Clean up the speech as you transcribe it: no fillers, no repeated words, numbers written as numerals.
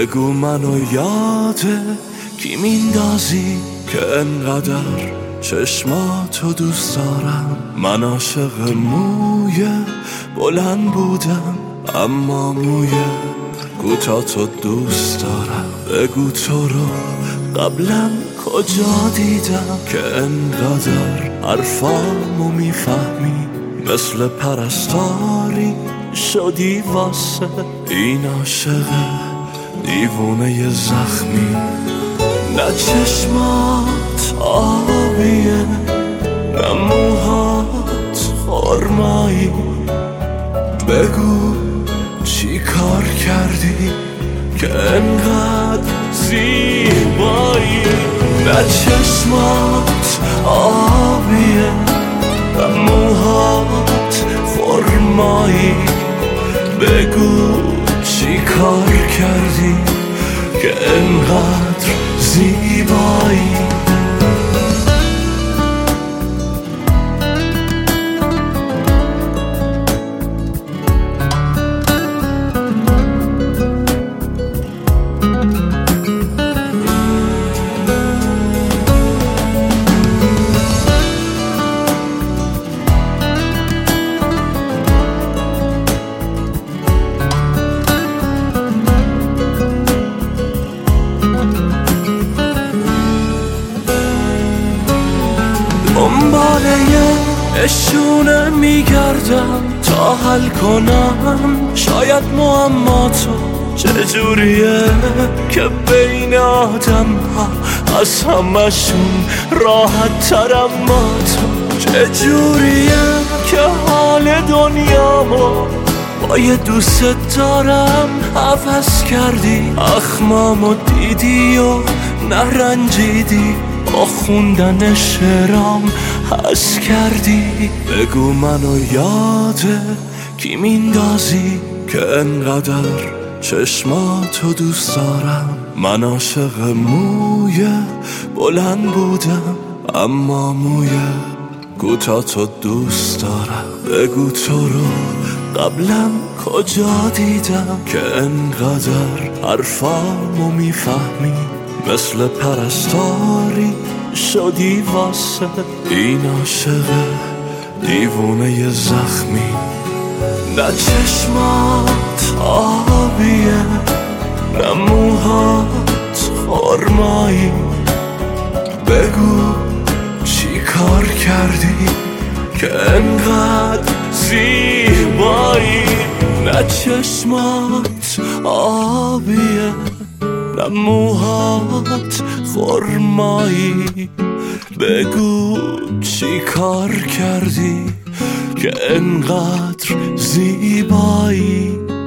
بگو منو یاده کی میندازی که انقدر چشماتو دوست دارم. من عاشق موی بلند بودم اما موی کوتاه‌تو دوست دارم. بگو تو رو قبلا کجا دیدم که انقدر حرفامو میفهمی، مثل پرستاری شدی واسه این عاشق دیوونه زخمی. نه چشمات آبیه نه موهات خرمایی، بگو چی کار کردی که انقدر زیبایی. نه چشمات آبیه نه موهات خرمایی، بگو چی کار کردی که انقدر زیبایی. دنباله اشونه میگردم تا حل کنم شاید معماتو چجوریه که بین آدم ها از همشون راحت ترم. ما تو چجوریه که حال دنیامو با یه دوست دارم عوض کردی. اخمامو دیدی و نرنجیدی، با خوندن شعرام حس کردی. بگو منو یاده کی میندازی که انقدر چشماتو دوست دارم. من عاشق موی بلند بودم اما موی کوتاه‌تو دوست دارم. بگو تو رو قبلا کجا دیدم که انقدر حرفامو میفهمی، مثل پرستاری شدی واسه این عاشق دیوونه زخمی. نه چشمات آبیه نه موهات خرمایی، بگو چی کار کردی که انقدر زیبایی. نه چشمات آبیه نه موهات خرمایی، بگو چی کار کردی که انقدر زیبایی.